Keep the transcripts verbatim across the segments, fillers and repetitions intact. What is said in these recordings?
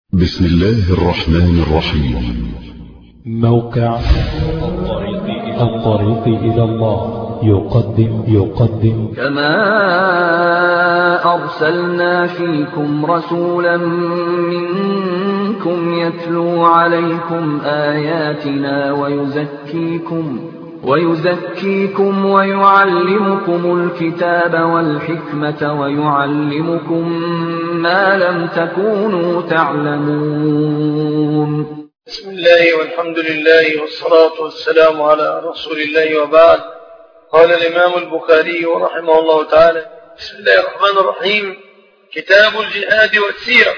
بسم الله الرحمن الرحيم. موقع الطريق إلى الله يقدم يقدم كما أرسلنا فيكم رسولا منكم يتلو عليكم آياتنا ويزكيكم ويزكيكم ويعلمكم الكتاب والحكمة ويعلمكم ما لم تكونوا تعلمون. بسم الله والحمد لله والصلاة والسلام على رسول الله وبعد. قال الإمام البخاري رحمه الله تعالى: بسم الله الرحمن الرحيم. كتاب الجهاد والسيرة.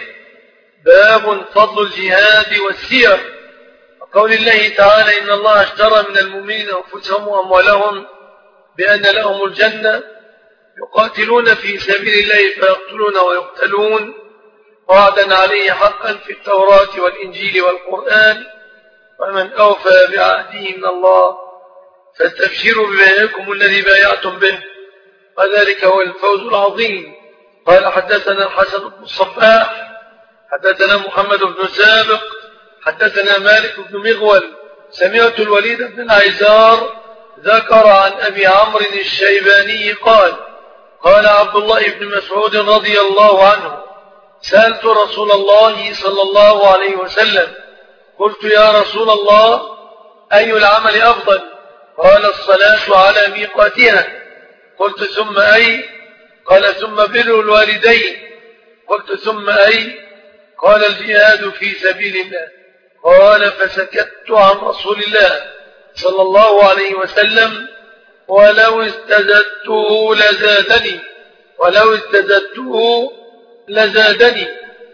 باب فضل الجهاد والسيرة. وقول الله تعالى: إن الله اشترى من المؤمنين أنفسهم وأموالهم بأن لهم الجنة يقاتلون في سبيل الله فيقتلون ويقتلون وعدا عليه حقا في التوراة والإنجيل والقرآن، ومن أوفى بعهده من الله فاستبشروا ببيعكم الذي بايعتم به وذلك هو الفوز العظيم. قال: حدثنا الحسن بن الصباح حدثنا محمد بن سابق حدثنا مالك بن مغول سمعت الوليد بن العيزار ذكر عن أبي عمرو الشيباني قال: قال عبد الله بن مسعود رضي الله عنه: سألت رسول الله صلى الله عليه وسلم قلت: يا رسول الله، أي العمل أفضل؟ قال: الصلاة على ميقاتها. قلت: ثم أي؟ قال: ثم بر الوالدين. قلت: ثم أي؟ قال: الجهاد في سبيل الله. قال: فسكت عن رسول الله صلى الله عليه وسلم ولو استزدته لزادني ولو استزدته لزادني.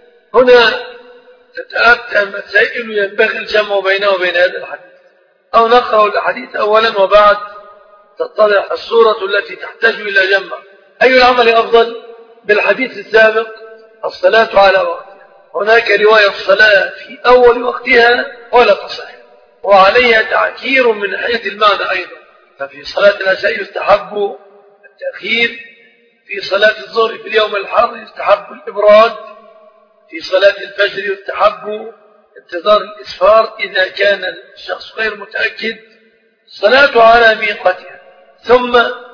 هنا تتأتى مسائل ينبغي الجمع بينه وبين هذا الحديث، أو نقرأ الحديث أولا وبعد تتضح الصورة التي تحتاج إلى جمع. أي العمل أفضل؟ بالحديث السابق الصلاة على وقتها. هناك رواية الصلاة في أول وقتها ولا تصح، وعليها تعكير من حيث المعنى أيضا. ففي صلاة العشاء يستحب التأخير، في صلاة الظهر في اليوم الحار يستحب الإبراد، في صلاة الفجر يستحب انتظار الإسفار إذا كان الشخص غير متأكد. الصلاة على ميقاتها، ثم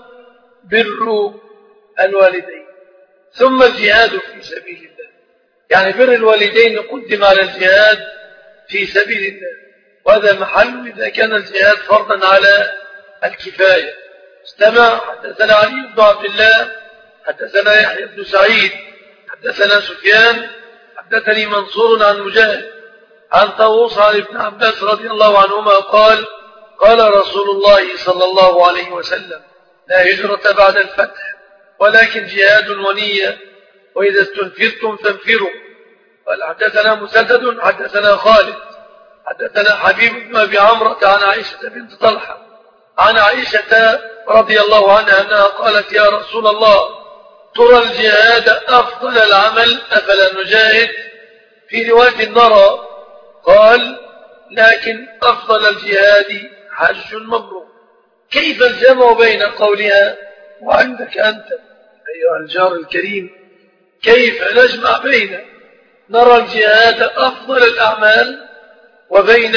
بر الوالدين، ثم الجهاد في سبيل الله. يعني بر الوالدين قدم على الجهاد في سبيل الله، وهذا محل إذا كان الجهاد فرضا على الكفاية. استمع: حدثنا علي بن عبد الله حدثنا يحيى بن سعيد حدثنا سفيان حدثني منصور عن مجاهد عن طاووس عن ابن عباس رضي الله عنهما قال: قال رسول الله صلى الله عليه وسلم: لا هجرة بعد الفتح ولكن جهاد ونية، وإذا استنفرتم فانفروا. قال: حدثنا مسدد حدثنا خالد حدثنا حبيب بن أبي عمرة عن عائشة بنت طلحة عن عائشة رضي الله عنها أنها قالت: يا رسول الله، ترى الجهاد أفضل العمل أفلا نجاهد؟ في رواية نرى. قال: لكن أفضل الجهاد حج مبرور. كيف الجمع بين قولها وعندك أنت أيها الجار الكريم؟ كيف نجمع بين نرى الجهاد أفضل الأعمال وبين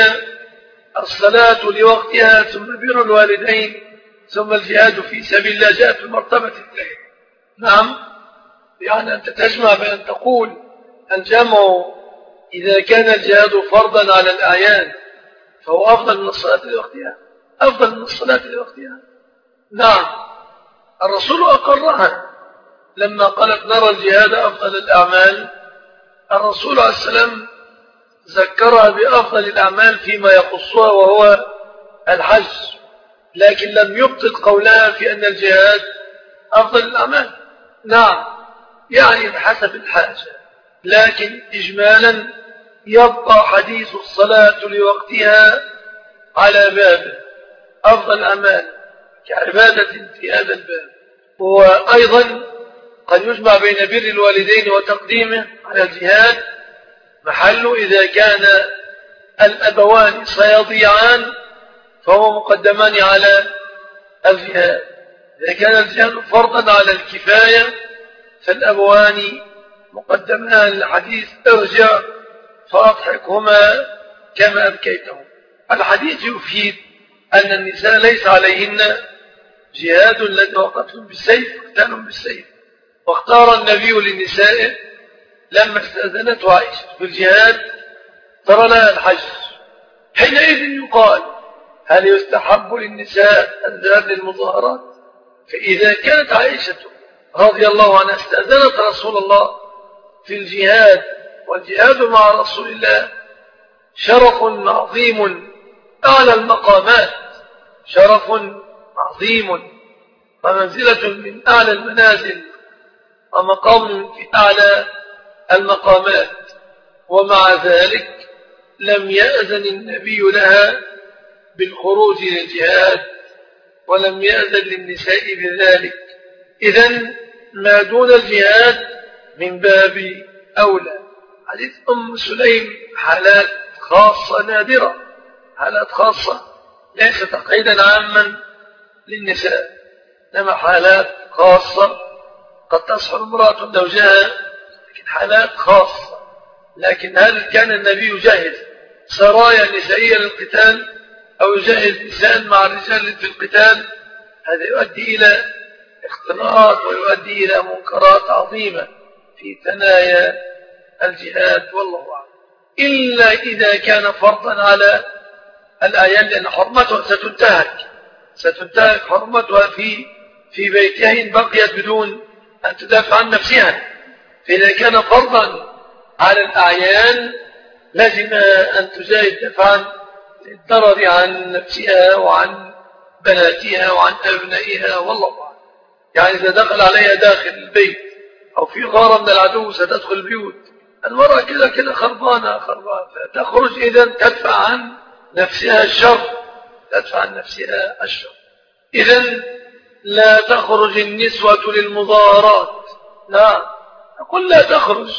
الصلاة لوقتها ثم بر الوالدين ثم الجهاد في سبيل الله جاء في المرتبة الثانية؟ نعم، يعني أنت تجمع بأن تقول الجمع إذا كان الجهاد فرضا على الأعيان فهو أفضل من الصلاة لوقتها، أفضل من الصلاة لوقتها. نعم، الرسول أقرها لما قالت نرى الجهاد أفضل الأعمال. الرسول عليه السلام ذكرها بأفضل الأعمال فيما يخصها وهو الحج، لكن لم يبطل قولها في أن الجهاد أفضل الأعمال. نعم، يعني بحسب الحاجة، لكن إجمالا يبقى حديث الصلاة لوقتها على بابه أفضل الأعمال كعبادة في هذا الباب. وأيضا قد يجمع بين بر الوالدين وتقديمه على الجهاد محل إذا كان الأبوان سيضيعان فهو مقدمان على الجهاد. إذا كان الجهاد فرضا على الكفاية فالأبوان مقدمان الحديث ارجع فأضحكهما كما أبكيتهم. الحديث يفيد أن النساء ليس عليهن جهاد الذي وقتهم بالسيف قتال بالسيف، واختار النبي للنساء لما استأذنته عائشة في الجهاد ترى لها الحج. حينئذ يقال هل يستحب للنساء الذهاب للمظاهرات؟ فإذا كانت عائشة رضي الله عنها استأذنت رسول الله في الجهاد، والجهاد مع رسول الله شرف عظيم أعلى المقامات، شرف عظيم ومنزلة من أعلى المنازل ومقام في أعلى المقامات، ومع ذلك لم يأذن النبي لها بالخروج للجهاد ولم يأذن للنساء بذلك. إذن ما دون الجهاد من باب أولى. حديث أم سليم حالات خاصة نادرة، حالات خاصة ليس تقييدا عاما للنساء، إنما حالات خاصة قد تصحر امرأة زوجها، لكن حالات خاصة. لكن هل كان النبي يجهز سرايا نسائية للقتال أو يجهز نساء مع الرجال في القتال؟ هذا يؤدي إلى اختلاط ويؤدي إلى منكرات عظيمة في ثنايا الجهاد، والله أعلم. إلا إذا كان فرضا على الأعيان، لأن حرمتها ستنتهك ستنتهك حرمتها في في بيتها إن بقيت بدون أن تدافع عن نفسها. فإذا كان فرضا على الأعيان لازم أن تجاهد دفعا للضرر عن نفسها وعن بناتها وعن أبنائها، والله أعلم. يعني إذا دخل عليها داخل البيت أو في غارة من العدو ستدخل البيوت، المرأة كده كده خربانة خربانة، فتخرج إذن تدفع عن نفسها الشر، تدفع عن نفسها الشر. إذن لا تخرج النسوة للمظاهرات، لا نقول لا تخرج.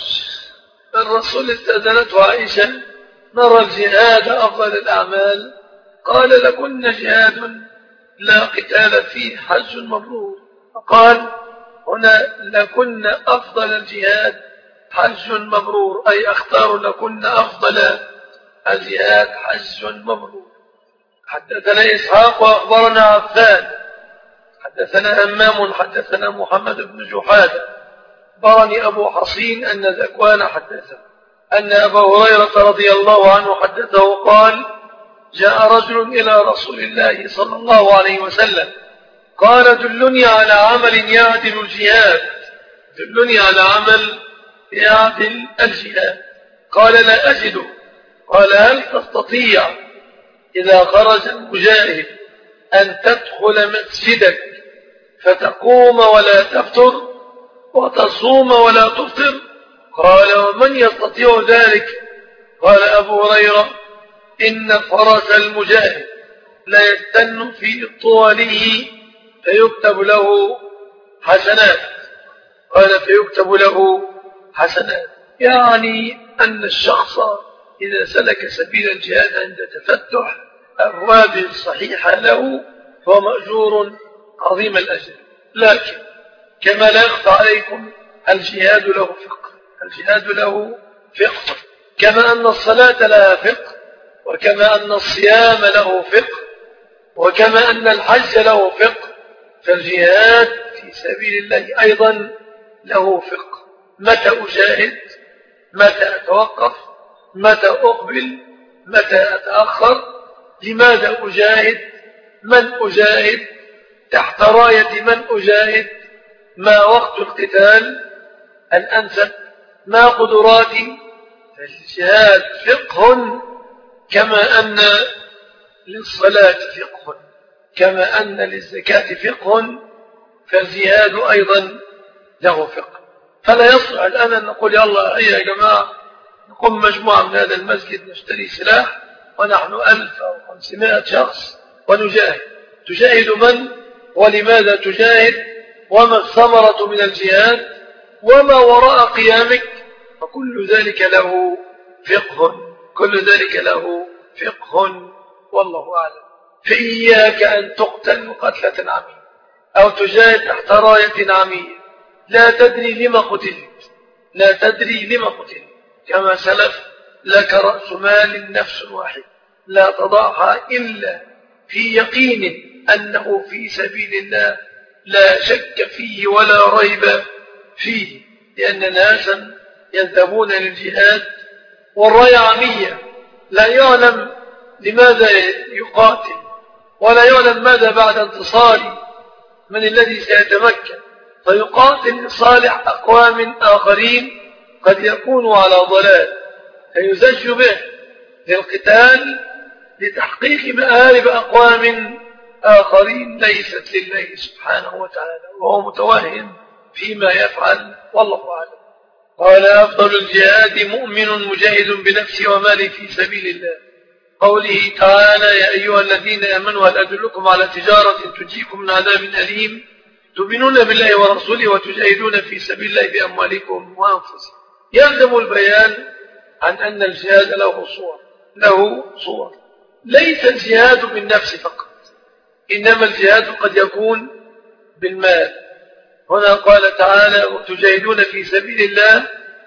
الرسول استأذنته عائشة نرى الجهاد أفضل الأعمال، قال لكن جهاد لا قتال فيه حج مبرور. قال هنا لكن أفضل الجهاد حج مبرور، أي أختار لكن أفضل الجهاد حج مبرور. حدثنا إسحاق وأخبرنا عفان حدثنا همام حدثنا محمد بن جحادة أخبرني أبو حصين أن ذكوان حدثه أن أبا هريرة رضي الله عنه حدثه قال جاء رجل إلى رسول الله صلى الله عليه وسلم قال دلني على عمل يعدل الجهاد، دلني على عمل يعدل الجهاد. قال لا أجده. قال هل تستطيع إذا خرج المجاهد أن تدخل مسجدك فتقوم ولا تفطر وتصوم ولا تفطر؟ قال ومن يستطيع ذلك؟ قال أبو هريرة إن فرس المجاهد لا يستن في طوله فيكتب له حسنات. قال فيكتب له حسنات، يعني أن الشخص إذا سلك سبيل الجهاد عند تفتح أبواب الصحيحة له فهو مأجور عظيم الأجر. لكن كما لا يخفى عليكم الجهاد له فقه، الجهاد له فقه كما أن الصلاة لها فقه، وكما أن الصيام له فقه، وكما أن الحج له فقه، فالجهاد في سبيل الله أيضا له فقه. متى أجاهد، متى أتوقف، متى أقبل، متى أتأخر، لماذا أجاهد، من أجاهد، تحت راية من أجاهد، ما وقت القتال الأنسب، ما قدراتي. فالجهاد فقه كما أن للصلاة فقه، كما أن للزكاة فقه، فالجهاد أيضا له فقه. فلا يصلح الآن أن نقول يلا أي يا جماعة نقوم مجموعة من هذا المسجد نشتري سلاح ونحن ألف أو خمسمائة شخص ونجاهد. تجاهد من ولماذا تجاهد وما الثمرة من الجهاد وما وراء قيامك؟ فكل ذلك له فقه، كل ذلك له فقه، والله أعلم. فإياك أن تقتل قتلة عمية أو تجاهد تحت راية عمية لا تدري لما قتلت، لا تدري لما قتلت، كما سلف لك رأس مال نفس واحد لا تضعها إلا في يقين أنه في سبيل الله لا شك فيه ولا ريب فيه، لأن ناسا يذهبون للجهاد والراية عمية لا يعلم لماذا يقاتل ولا يعلم ماذا بعد انتصاره من الذي سيتمكن، فيقاتل لصالح أقوام آخرين قد يكونوا على ضلال فيزج به للقتال لتحقيق مآرب أقوام آخرين ليست لله سبحانه وتعالى، وهو متوهم فيما يفعل والله أعلم. قال أفضل الجهاد مؤمن مجاهد بنفسه وماله في سبيل الله. قوله تعالى يا أيها الذين آمنوا هل أدلكم على تجارة تجيكم من عذاب أليم تؤمنون بالله ورسوله وتجاهدون في سبيل الله بأموالكم وأنفسكم. يلزم البيان عن أن الجهاد له صور له صور ليس الجهاد بالنفس فقط، إنما الجهاد قد يكون بالمال. هنا قال تعالى وتجاهدون في سبيل الله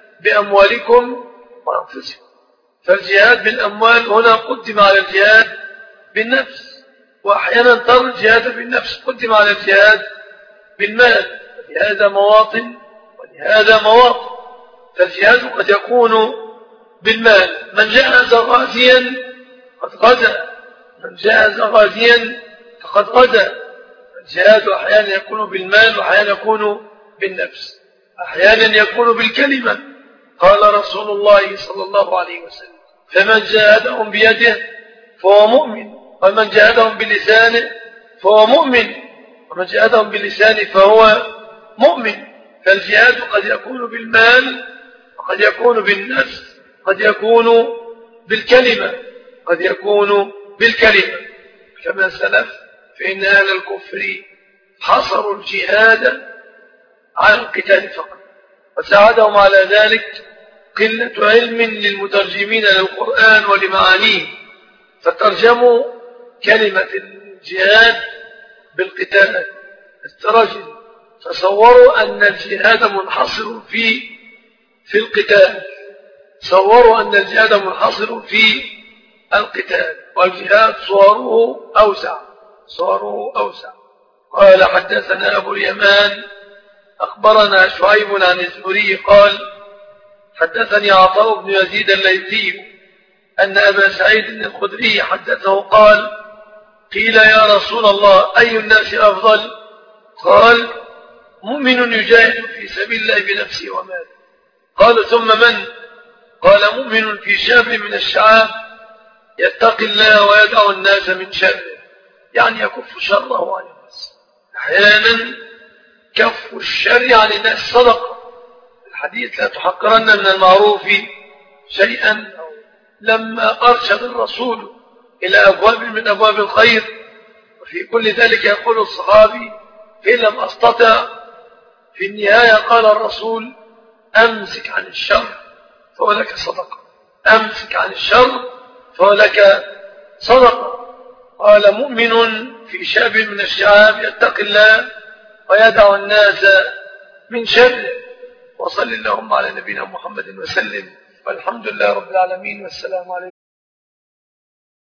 بأموالكم وأنفسكم، فالجهاد بالأموال هنا قدم على الجهاد بالنفس، وأحيانا ترى الجهاد بالنفس قدم على الجهاد بالمال، لهذا مواطن ولهذا مواطن. فالجهاد قد يكون بالمال، من جهز غازيا قد غزا، من جهز غازيا فقد غزا. الجهاد أحيانا يكون بالمال وأحيانا يكون بالنفس، أحيانا يكون بالكلمة. قال رسول الله صلى الله عليه وسلم فمن جاهدهم بيده فهو مؤمن، ومن جاهدهم بلسانه فهو مؤمن، ومن جاهدهم بلسانه فهو مؤمن. فالجهاد قد يكون بالمال وقد يكون بالنفس، قد يكون بالكلمة، قد يكون بالكلمة. كما سلف فإن أهل الكفر حصروا الجهاد على القتال فقط، وساعدهم على ذلك قلة علم للمترجمين للقرآن ولمعانيه، فترجموا كلمة الجهاد بالقتال الترجم، تصوروا أن الجهاد منحصر في في القتال، تصوروا أن الجهاد منحصر في القتال، والجهاد صوره أوسع صوره أوسع. قال حدثنا أبو اليمان أخبرنا شعيب عن الزهري قال حدثني عطاء بن يزيد الليثي أن أبا سعيد الخدري حدثه قال قيل يا رسول الله أي الناس أفضل؟ قال مؤمن يجاهد في سبيل الله بنفسه وماله. قال ثم من؟ قال مؤمن في شاب من الشعاب يتقي الله ويدع الناس من شره، يعني يكف شره عن الناس. أحيانا كف الشر عن الناس صدقة. الحديث لا تحقرن من المعروف شيئا. لما أرشد الرسول إلى أبواب من أبواب الخير، وفي كل ذلك يقول الصحابي إن لم أستطع، في النهاية قال الرسول أمسك عن الشر فهو لك صدقة، أمسك عن الشر فهو لك صدقة. قال مؤمن في شاب من الشعاب يتقي الله ويدع الناس من شره. وصل اللهم على نبينا محمد وسلم، والحمد لله رب العالمين، والسلام عليكم.